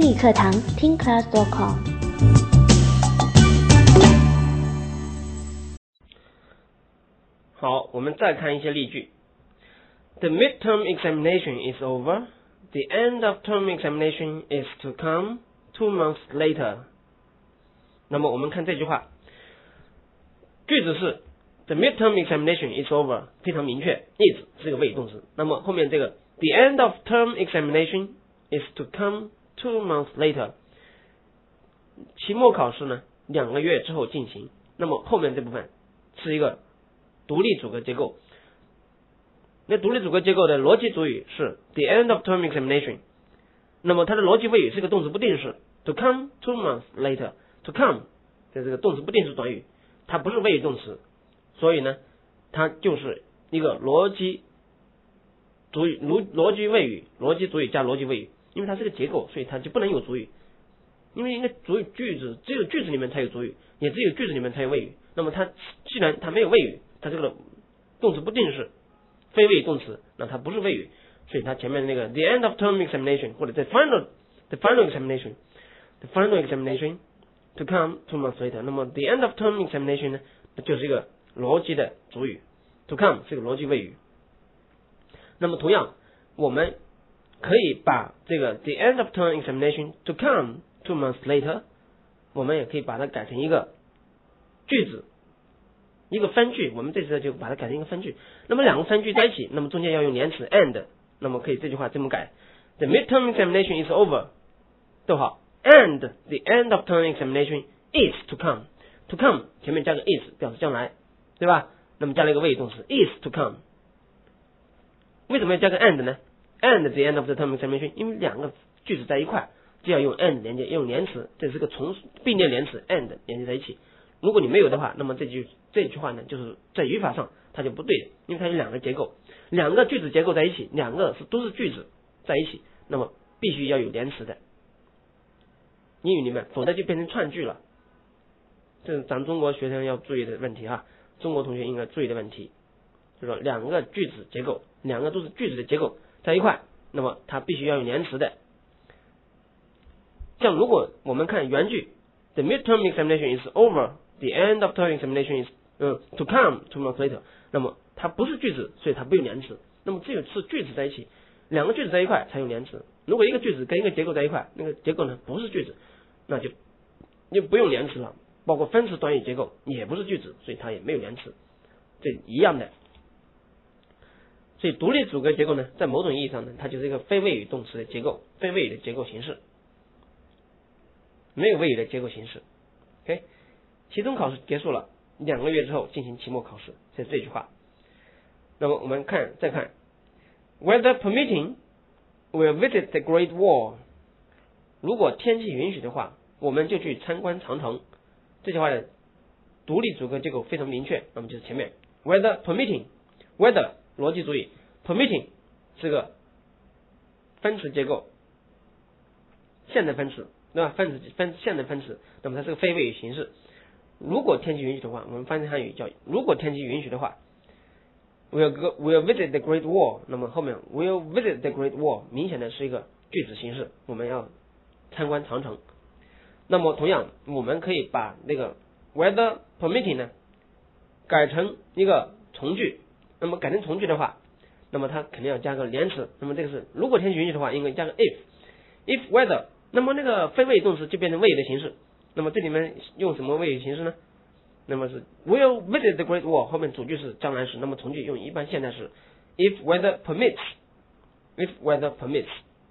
英语课堂听 class.com。 好，我们再看一些例句。The midterm examination is over. The end of term examination is to come 2 months later. 那么我们看这句话，句子是 The midterm examination is over， 非常明确 ，is 是个谓语动词。那么后面这个 The end of term examination is to come 2 months later。期末考试呢，2个月之后进行。那么后面这部分是一个独立主格结构。那独立主格结构的逻辑主语是 the end of term examination， 那么它的逻辑谓语是个动词不定式 to come 2 months later。 to come 这是个动词不定式短语，它不是谓语动词，所以呢它就是一个逻辑主语，逻辑谓语，逻辑主语加逻辑谓语，因为它是个结构，所以它就不能有主语，因为一个主语句子只有句子里面才有主语，也只有句子里面才有谓语。那么它既然它没有谓语，它这个动词不定式非谓语动词，那它不是谓语，所以它前面那个 the end of term examination 或者 the final examination to come 2 months later。 那么 the end of term examination 呢，就是一个逻辑的主语 to come 是个逻辑谓语。那么同样我们可以把这个 the end of term examination to come 2 months later， 我们也可以把它改成一个句子，一个分句，我们这次就把它改成一个分句。那么两个分句在一起，那么中间要用连词 and， 那么可以这句话这么改 The midterm examination is over， 逗号 and the end of term examination is to come。 to come 前面加个 is 表示将来，对吧？那么加了一个谓语动词 is to come。 为什么要加个 and 呢？ and the end of the term examination， 因为两个句子在一块就要用 and 连接，用连词，这是个并列连词 and 连接在一起。如果你没有的话，那么这句话呢，就是在语法上它就不对的，因为它有两个结构，两个句子结构在一起，两个都是句子在一起，那么必须要有连词的。英语里面否则就变成串句了，这是咱中国学生要注意的问题哈，中国同学应该注意的问题，就是说两个句子结构，两个都是句子的结构在一块，那么它必须要有连词的。像如果我们看原句 The midterm examination is over, the end of term examination is to come 2 months later， 那么它不是句子，所以它不用连词。那么只有是句子在一起，两个句子在一块才用连词。如果一个句子跟一个结构在一块，那个结构呢不是句子，那就不用连词了，包括分词短语结构也不是句子，所以它也没有连词，这一样的。所以独立主格结构呢，在某种意义上呢，它就是一个非谓语动词的结构，非谓语的结构形式，没有谓语的结构形式。OK， 期中考试结束了，2个月之后进行期末考试，这是这句话。那么我们再看 Weather permitting we'll visit the Great Wall。 如果天气允许的话，我们就去参观长城。这句话的独立主格结构非常明确，那么就是前面 Weather permitting， Weather 逻辑主语 permitting 是个分词结构，现在分词对吧？现在分词，那么它是个非谓语形式。如果天气允许的话，我们翻译汉语叫如果天气允许的话 we'll visit the Great Wall， 那么后面 we'll visit the Great Wall 明显的是一个句子形式，我们要参观长城。那么同样我们可以把那个 weather permitting 呢改成一个从句，那么改成从句的话，那么它肯定要加个连词，那么这个是如果天气允许的话应该加个 if weather， 那么那个非谓语动词就变成谓语的形式。那么这里面用什么谓语形式呢？那么是 we'll visit the Great Wall， 后面主句是将来时，那么从句用一般现在时 if weather permits， if weather permits。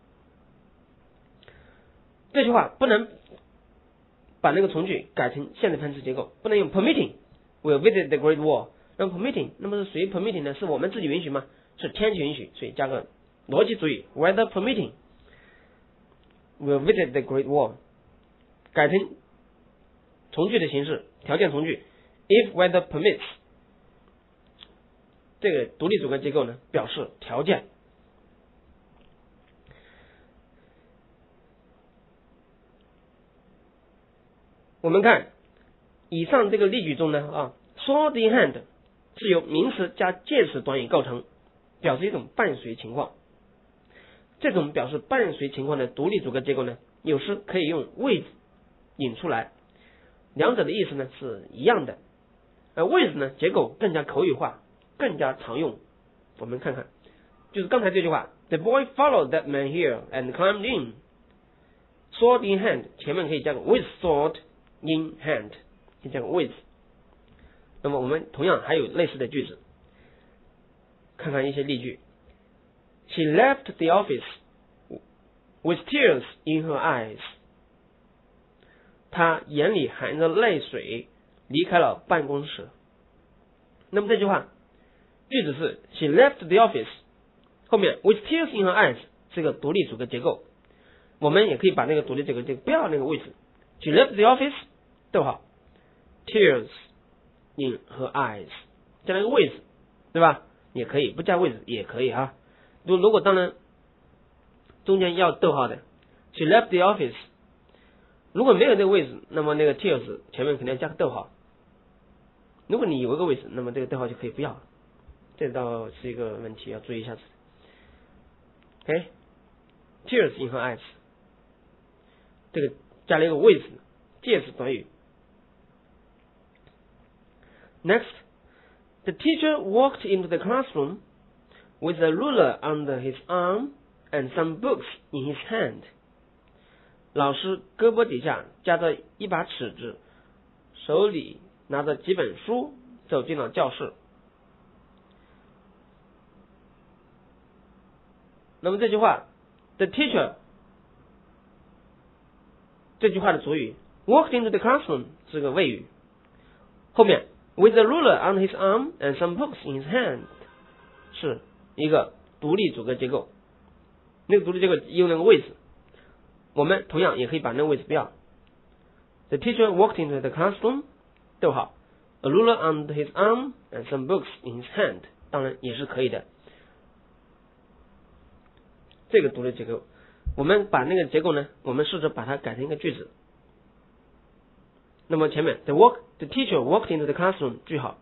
这句话不能把那个从句改成现在分词结构，不能用 permitting we'll visit the Great Wall。 那么 permitting， 那么是谁 permitting 呢？是我们自己允许吗？是天气允许，所以加个逻辑主语 weather permitting we'll visit the Great Wall， 改成从句的形式，条件从句 if weather permits。 这个独立主格结构呢表示条件。我们看以上这个例句中呢sword in hand 是由名词加介词短语构成，表示一种伴随情况。这种表示伴随情况的独立主格结构呢有时可以用 with 引出来，两者的意思呢是一样的。而 with 呢结构更加口语化，更加常用。我们看看，就是刚才这句话 ，The boy followed that man here and climbed in, sword in hand， 前面可以加个 with sword in hand， 可以加个 with。那么我们同样还有类似的句子，看看一些例句。She left the office with tears in her eyes。她眼里含着泪水离开了办公室。那么这句话句子是 She left the office， 后面 with tears in her eyes 是个独立主格结构。我们也可以把那个独立主格结构不要那个位置 She left the office 逗号 tears in her eyes 加那个位置，对吧？也可以不加位置也可以啊。如果当然中间要逗号的 She left the office， 如果没有这个位置，那么那个 tears 前面肯定要加个逗号。如果你有一个位置，那么这个逗号就可以不要了。这倒是一个问题，要注意一下子。OK， tears in her eyes， 这个加了一个位置，介词短语。Next, the teacher walked into the classroom with a ruler under his arm and some books in his hand。 老师胳膊底下夹着一把尺子，手里拿着几本书走进了教室。那么这句话 the teacher 这句话的主语 walked into the classroom 是个谓语，后面 with a ruler on his arm and some books in his hand 是一个独立主格结构，那个独立结构用那个位置，我们同样也可以把那个位置不要。The teacher walked into the classroom 逗号 a ruler on his arm and some books in his hand 当然也是可以的。这个独立结构，我们把那个结构呢，我们试着把它改成一个句子。那么前面 the teacher walked into the classroom 句号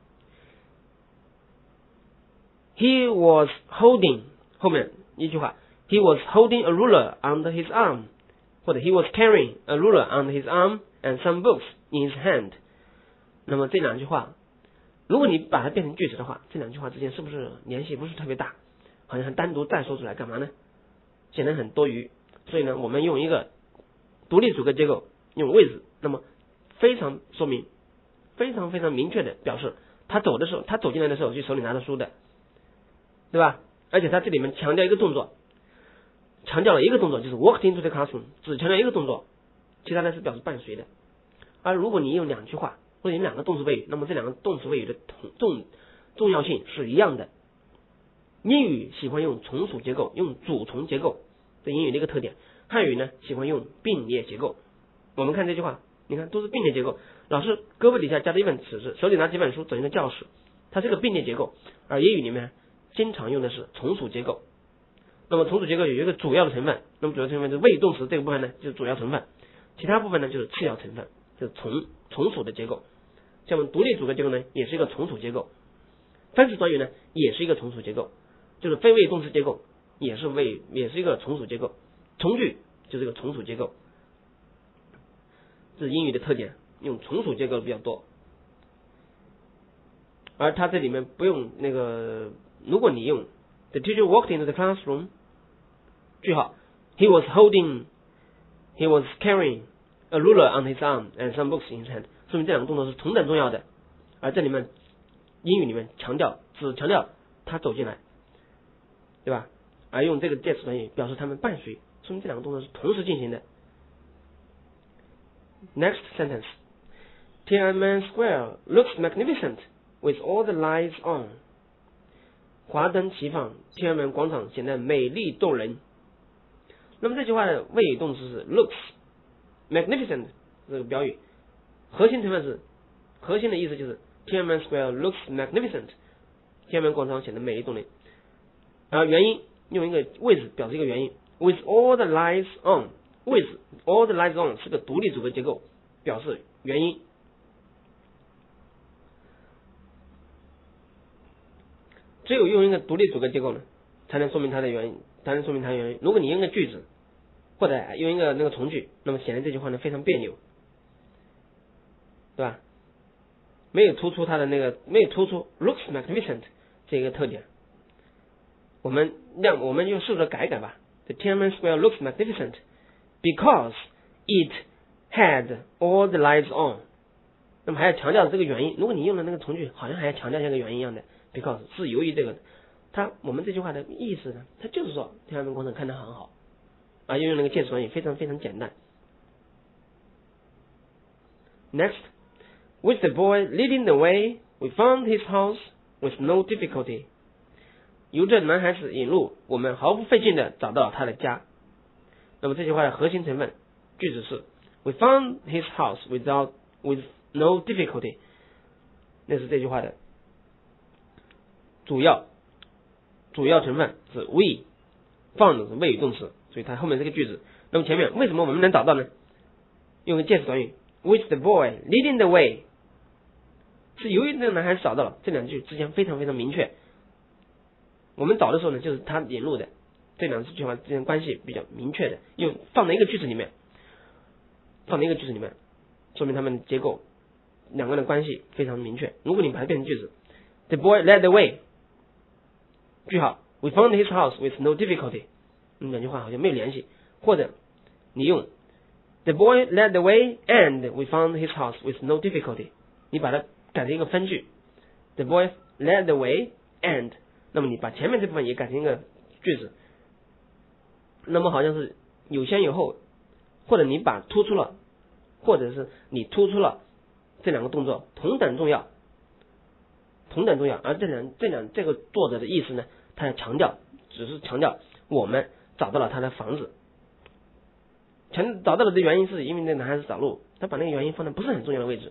he was holding 后面一句话 he was holding a ruler under his arm 或者 he was carrying a ruler under his arm and some books in his hand。 那么这两句话如果你把它变成句子的话，这两句话之间是不是联系不是特别大，好像单独再说出来干嘛呢，显得很多余。所以呢我们用一个独立主格结构用位置，那么非常说明非常非常明确的表示他走进来的时候就手里拿着书的，对吧？而且他这里面强调一个动作，强调了一个动作就是 walked into the classroom， 只强调一个动作，其他的是表示伴随的。而如果你用两句话或者两个动词谓语，那么这两个动词谓语的重要性是一样的。英语喜欢用从属结构，用主从结构，这英语的一个特点。汉语呢喜欢用并列结构。我们看这句话，你看都是并列结构。老师胳膊底下夹着一本尺子，手里拿几本书走进了教室，它是个并列结构。而英语里面经常用的是从属结构。那么从属结构有一个主要的成分，那么主要成分就是谓语动词这个部分呢就是主要成分，其他部分呢就是次要成分，就是从属的结构。像我们独立主格结构呢也是一个从属结构，分词短语呢也是一个从属结构，就是非谓语动词结构也是一个从属结构，从句就是一个从属结构。这是英语的特点，用从属结构比较多。而它这里面不用那个，如果你用 the teacher walked into the classroom 句号 he was carrying a ruler on his arm and some books in his hand， 说明这两个动作是同等重要的。而这里面英语里面只强调他走进来，对吧？而用这个介词短语表示他们伴随，说明这两个动作是同时进行的。Next sentence. Tiananmen Square looks magnificent with all the lights on. 华灯齐放，天安门广场显得美丽动人。那么这句话的谓语动词是 looks magnificent 这个标语，核心的意思就是 Tiananmen Square looks magnificent， 天安门广场显得美丽动人。而原因用一个位置表示一个原因 with all the lights on， 位置 all the lights on 是个独立主格结构，表示原因。只有用一个独立主格结构呢，才能说明它的原因，如果你用个句子或者用一个那个从句，那么显得这句话呢非常别扭，对吧？没有突出 looks magnificent 这个特点。我们就试着改吧。The Tiananmen Square looks magnificent because it had all the lights on。那么还要强调这个原因，如果你用的那个从句，好像还要强调这个原因一样的 ，because 是由于这个，我们这句话的意思呢，它就是说天安门工程看得很好，啊，用那个介词短语非常非常简单。Next, with the boy leading the way, we found his house with no difficulty。由这男孩子引路，我们毫不费劲的找到他的家。那么这句话的核心成分句子是 We found his house with no difficulty。那是这句话的主要成分是 we， found 是谓语动词，所以它后面这个句子。那么前面为什么我们能找到呢？用个介词短语 with the boy leading the way， 是由于这个男孩子找到了，这两句之间非常非常明确。我们找的时候呢，就是他引路的，这两句话之间关系比较明确的，放在一个句子里面，说明他们的结构两个人的关系非常明确。如果你把它变成句子 ，The boy led the way， 句号 ，We found his house with no difficulty， 两句话好像没有联系。或者你用 The boy led the way and we found his house with no difficulty， 你把它改成一个分句 ，The boy led the way and， 那么你把前面这部分也改成一个句子，那么好像是有先有后，或者你把突出了，或者是你突出了这两个动作同等重要，而这个作者的意思呢，他要只是强调我们找到了他的房子，找到了的原因是因为那男孩子找路，他把那个原因放在不是很重要的位置。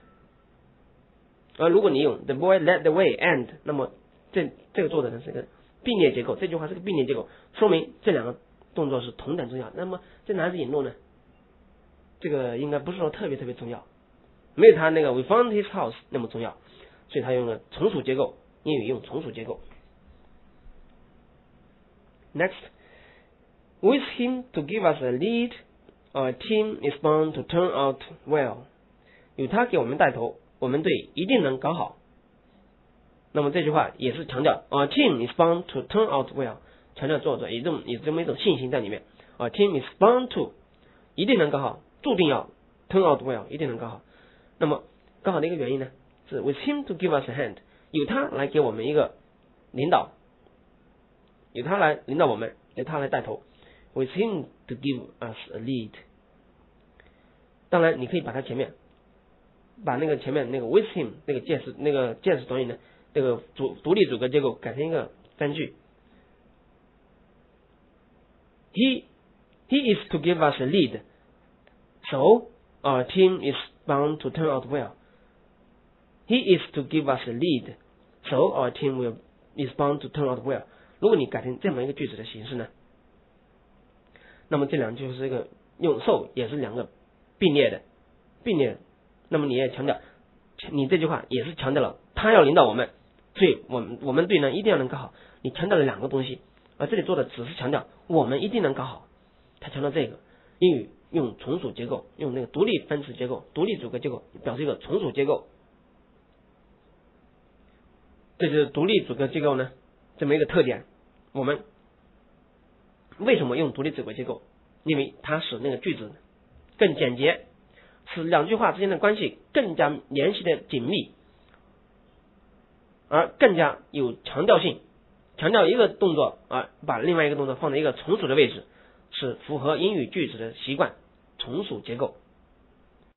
而如果你用 The boy led the way and， 那么这个作者呢是个并列结构，这句话是个并列结构，说明这两个动作是同等重要。那么这男孩子引路呢，这个应该不是说特别重要，没有他那个 We found his house 那么重要，所以他用了从属结构，英语用从属结构。Next, with him to give us a lead, our team is bound to turn out well。 有他给我们带头，我们队一定能搞好。那么这句话也是强调 Our team is bound to turn out well， 强调作者有这么一种信心在里面。Our team is bound to 一定能搞好，注定要 turn out well， 一定能搞好。那么搞好的一个原因呢，是 with him to give us a hand， 有他来给我们一个领导，有他来领导我们，由他来带头 with him to give us a lead。 当然你可以把它前面前面那个 with him 那个介词短语呢，这个独立主格结构改成一个分句 he is to give us a lead, so our team is bound to turn out well。 He is to give us a lead, so our team is bound to turn out well。 如果你改成这么一个句子的形式呢，那么这两句就是一个用 so 也是两个并列的，那么你也强调，你这句话也是强调了他要领导我们，所以我们队呢一定要能搞好。你强调了两个东西，而这里做的只是强调我们一定能搞好，他强调这个。英语用从属结构，用那个独立分词结构、独立主格结构表示一个从属结构，这就是独立主格结构呢这么一个特点。我们为什么用独立主格结构？因为它使那个句子更简洁，使两句话之间的关系更加联系的紧密，而更加有强调性，强调一个动作而把另外一个动作放在一个从属的位置，是符合英语句子的习惯，从属结构。